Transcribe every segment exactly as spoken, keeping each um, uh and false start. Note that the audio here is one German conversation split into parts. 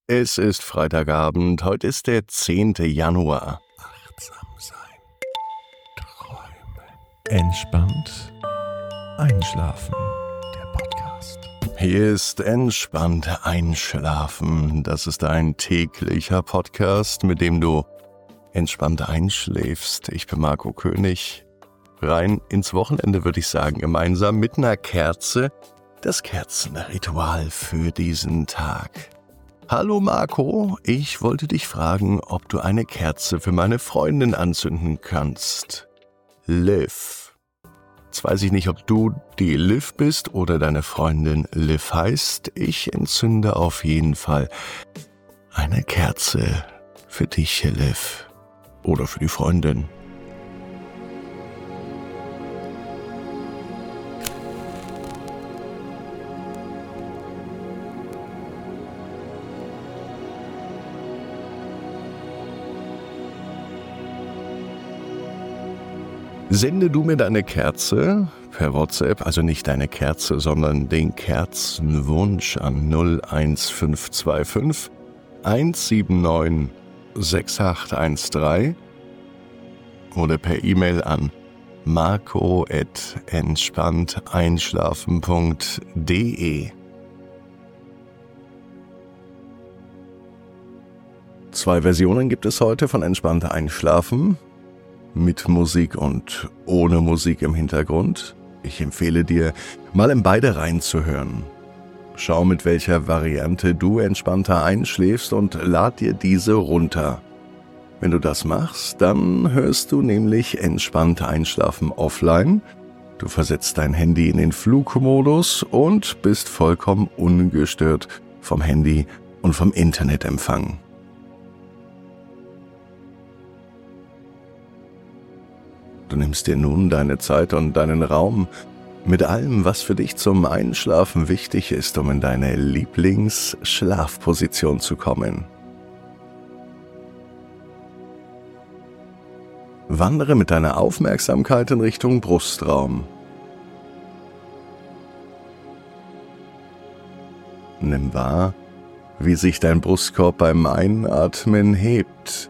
Es ist Freitagabend, heute ist der zehnte Januar. Achtsam sein, träumen, entspannt einschlafen. Der Podcast. Hier ist Entspannt Einschlafen. Das ist ein täglicher Podcast, mit dem du entspannt einschläfst. Ich bin Marco König. Rein ins Wochenende würde ich sagen, gemeinsam mit einer Kerze. Das Kerzenritual für diesen Tag. Hallo Marco, ich wollte dich fragen, ob du eine Kerze für meine Freundin anzünden kannst. Liv. Jetzt weiß ich nicht, ob du die Liv bist oder deine Freundin Liv heißt. Ich entzünde auf jeden Fall eine Kerze für dich, Liv. Oder für die Freundin. Sende du mir deine Kerze per WhatsApp, also nicht deine Kerze, sondern den Kerzenwunsch an null eins fünf zwei fünf eins sieben neun sechs acht eins drei oder per E-Mail an marco at entspannt einschlafen punkt de. Zwei Versionen gibt es heute von Entspannt Einschlafen. Mit Musik und ohne Musik im Hintergrund. Ich empfehle dir, mal in beide reinzuhören. Schau, mit welcher Variante du entspannter einschläfst und lad dir diese runter. Wenn du das machst, dann hörst du nämlich Entspannt Einschlafen offline. Du versetzt dein Handy in den Flugmodus und bist vollkommen ungestört vom Handy und vom Internetempfang. Du nimmst dir nun deine Zeit und deinen Raum mit allem, was für dich zum Einschlafen wichtig ist, um in deine Lieblingsschlafposition zu kommen. Wandere mit deiner Aufmerksamkeit in Richtung Brustraum. Nimm wahr, wie sich dein Brustkorb beim Einatmen hebt.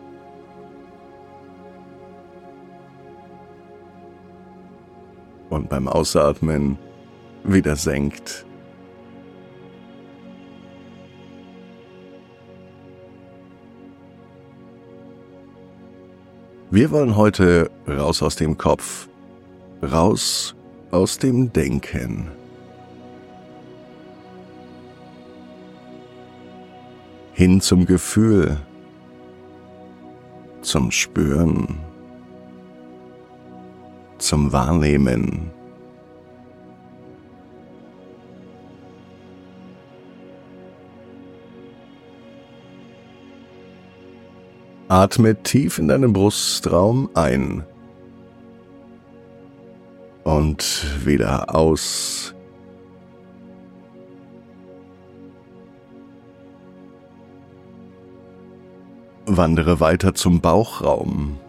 Und beim Ausatmen wieder senkt. Wir wollen heute raus aus dem Kopf, raus aus dem Denken. Hin zum Gefühl, zum Spüren, zum Wahrnehmen. Atme tief in deinen Brustraum ein und wieder aus. Wandere weiter zum Bauchraum.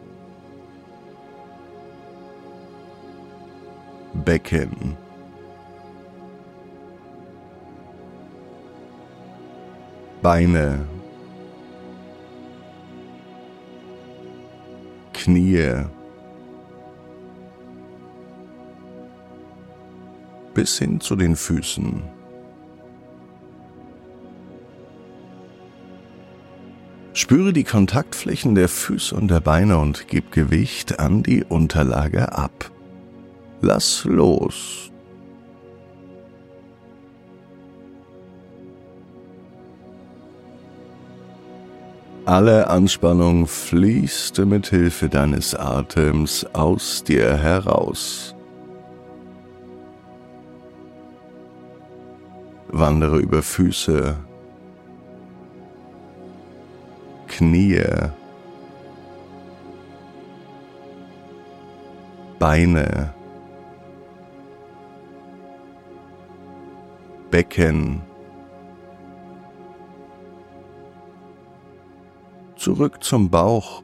Becken. Beine. Knie. Bis hin zu den Füßen. Spüre die Kontaktflächen der Füße und der Beine und gib Gewicht an die Unterlage ab. Lass los. Alle Anspannung fließt mit Hilfe deines Atems aus dir heraus. Wandere über Füße, Knie, Beine, Becken, zurück zum Bauch,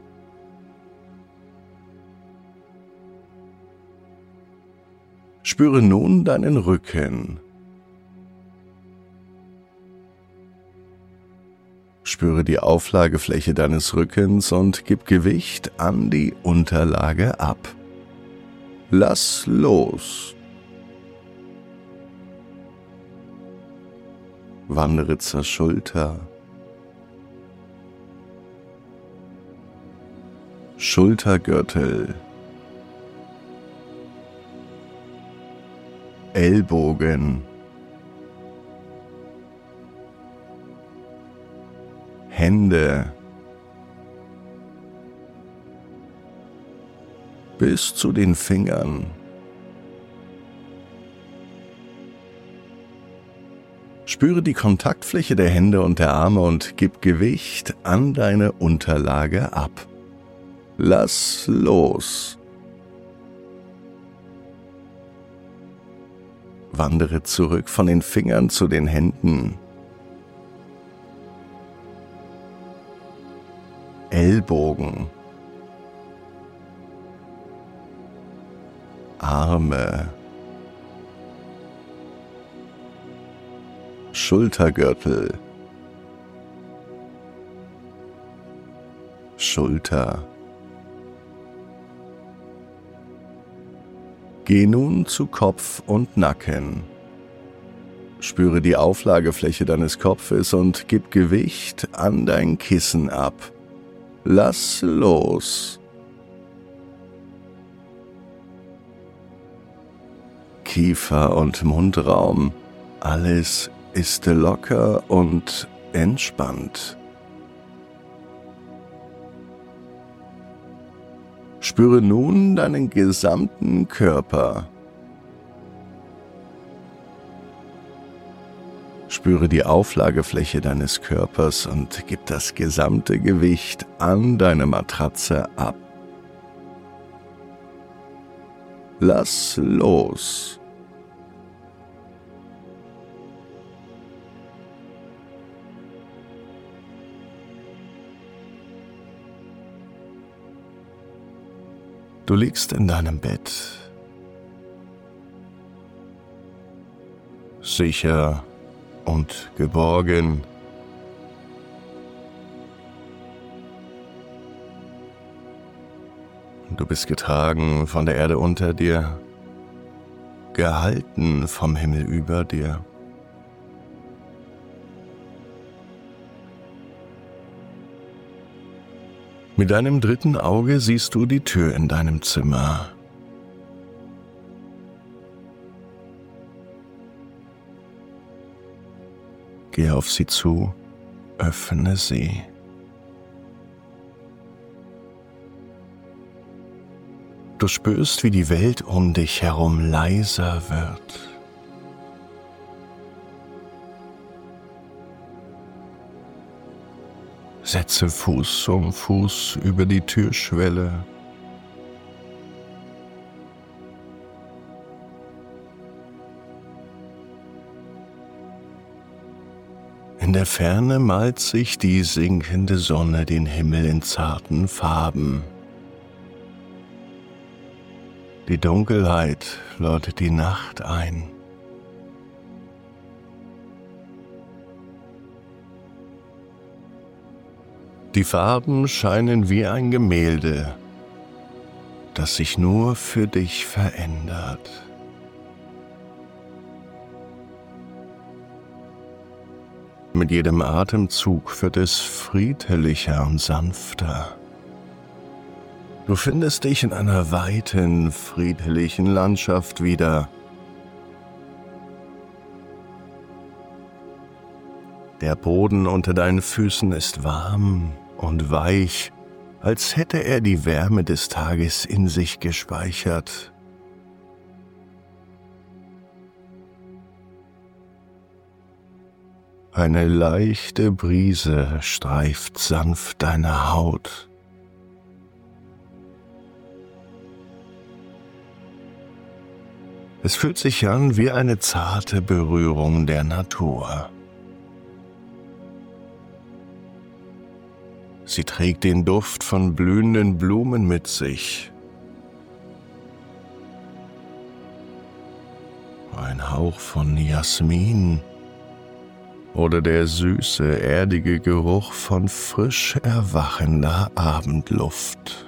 spüre nun deinen Rücken, Spüre die Auflagefläche deines Rückens und gib Gewicht an die Unterlage ab. Lass los. Wandere zur Schulter. Schultergürtel. Ellbogen. Hände. Bis zu den Fingern. Spüre die Kontaktfläche der Hände und der Arme und gib Gewicht an deine Unterlage ab. Lass los. Wandere zurück von den Fingern zu den Händen. Ellbogen. Arme. Schultergürtel. Schulter. Geh nun zu Kopf und Nacken. Spüre die Auflagefläche deines Kopfes und gib Gewicht an dein Kissen ab. Lass los. Kiefer und Mundraum. Alles ist locker und entspannt. Spüre nun deinen gesamten Körper. Spüre die Auflagefläche deines Körpers und gib das gesamte Gewicht an deine Matratze ab. Lass los. Du liegst in deinem Bett, sicher und geborgen. Du bist getragen von der Erde unter dir, gehalten vom Himmel über dir. Mit deinem dritten Auge siehst du die Tür in deinem Zimmer. Geh auf sie zu, öffne sie. Du spürst, wie die Welt um dich herum leiser wird. Setze Fuß um Fuß über die Türschwelle. In der Ferne malt sich die sinkende Sonne den Himmel in zarten Farben. Die Dunkelheit läutet die Nacht ein. Die Farben scheinen wie ein Gemälde, das sich nur für dich verändert. Mit jedem Atemzug wird es friedlicher und sanfter. Du findest dich in einer weiten, friedlichen Landschaft wieder. Der Boden unter deinen Füßen ist warm und weich, als hätte er die Wärme des Tages in sich gespeichert. Eine leichte Brise streift sanft deine Haut. Es fühlt sich an wie eine zarte Berührung der Natur. Sie trägt den Duft von blühenden Blumen mit sich. Ein Hauch von Jasmin, oder der süße, erdige Geruch von frisch erwachender Abendluft.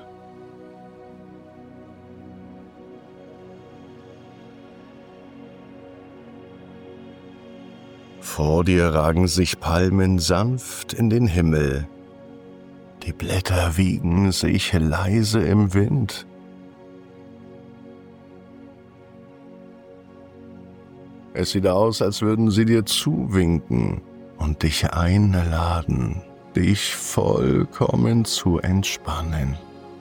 Vor dir ragen sich Palmen sanft in den Himmel. Die Blätter wiegen sich leise im Wind. Es sieht aus, als würden sie dir zuwinken und dich einladen, dich vollkommen zu entspannen.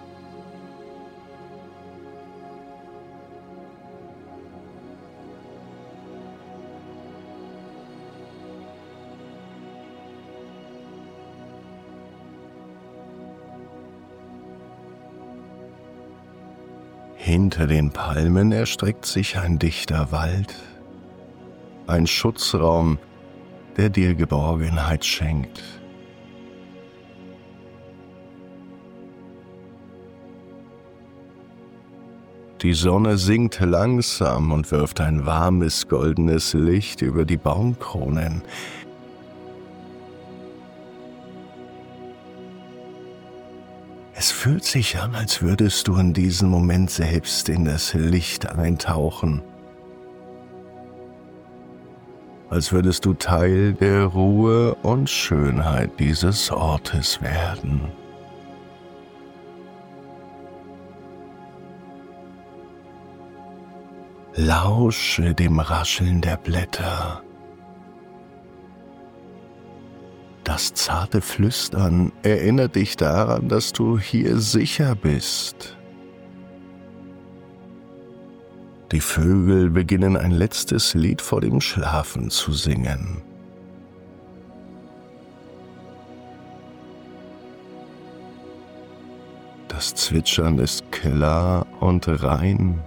Hinter den Palmen erstreckt sich ein dichter Wald, ein Schutzraum, der dir Geborgenheit schenkt. Die Sonne sinkt langsam und wirft ein warmes, goldenes Licht über die Baumkronen. Es fühlt sich an, als würdest du in diesem Moment selbst in das Licht eintauchen. Als würdest du Teil der Ruhe und Schönheit dieses Ortes werden. Lausche dem Rascheln der Blätter. Das zarte Flüstern erinnert dich daran, dass du hier sicher bist. Die Vögel beginnen ein letztes Lied vor dem Schlafen zu singen. Das Zwitschern ist klar und rein.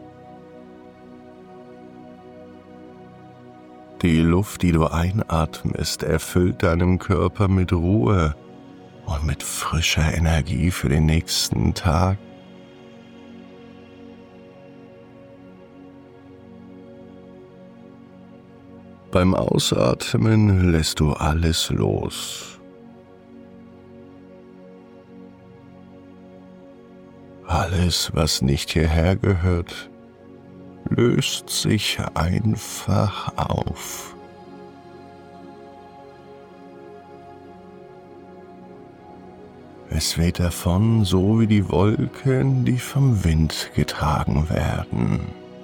Die Luft, die du einatmest, erfüllt deinen Körper mit Ruhe und mit frischer Energie für den nächsten Tag. Beim Ausatmen lässt du alles los. Alles, was nicht hierher gehört, löst sich einfach auf. Es weht davon, so wie die Wolken, die vom Wind getragen werden.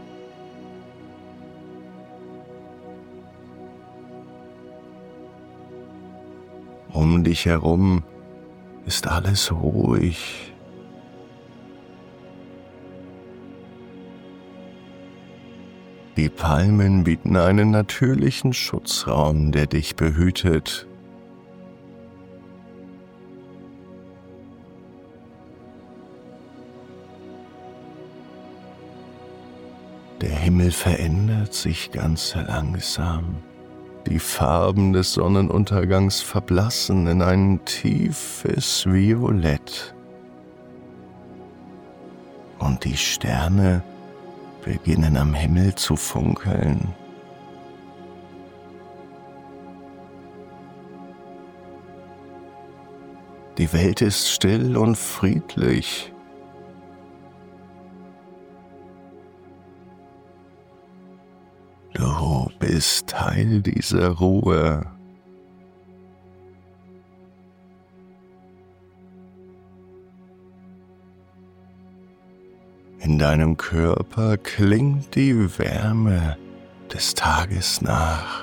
Um dich herum ist alles ruhig. Die Palmen bieten einen natürlichen Schutzraum, der dich behütet. Der Himmel verändert sich ganz langsam. Die Farben des Sonnenuntergangs verblassen in ein tiefes Violett. Und die Sterne beginnen am Himmel zu funkeln. Die Welt ist still und friedlich. Du bist Teil dieser Ruhe. In deinem Körper klingt die Wärme des Tages nach.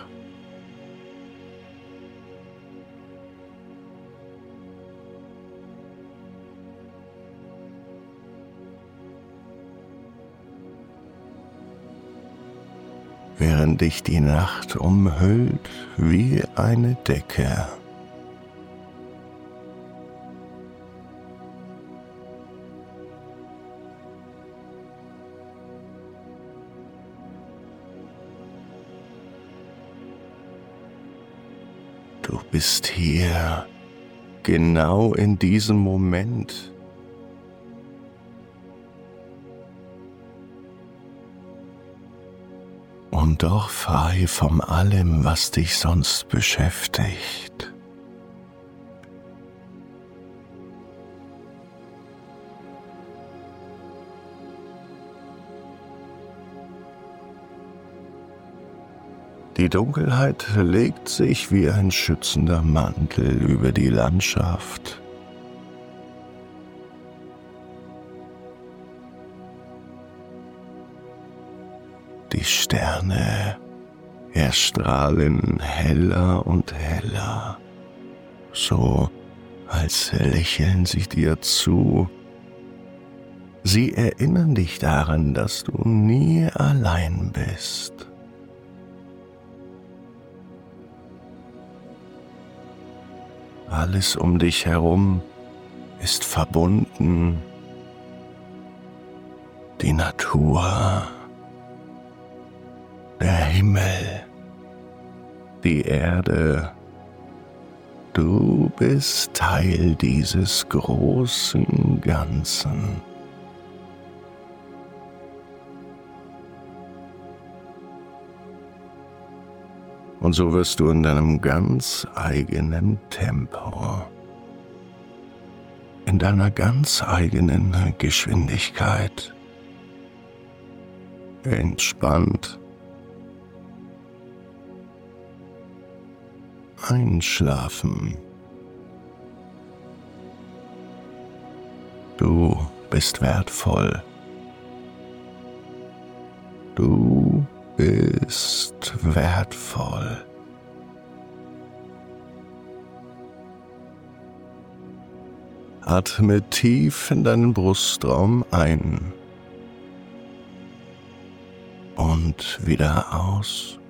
Während dich die Nacht umhüllt wie eine Decke. Du bist hier, genau in diesem Moment. und doch frei von allem, was dich sonst beschäftigt. Die Dunkelheit legt sich wie ein schützender Mantel über die Landschaft. Die Sterne erstrahlen heller und heller, so als lächeln sie dir zu. Sie erinnern dich daran, dass du nie allein bist. Alles um dich herum ist verbunden. Die Natur, der Himmel, die Erde. Du bist Teil dieses großen Ganzen. Und so wirst du in deinem ganz eigenen Tempo, in deiner ganz eigenen Geschwindigkeit, entspannt einschlafen. Du bist wertvoll. Du bist wertvoll. Atme tief in deinen Brustraum ein und wieder aus.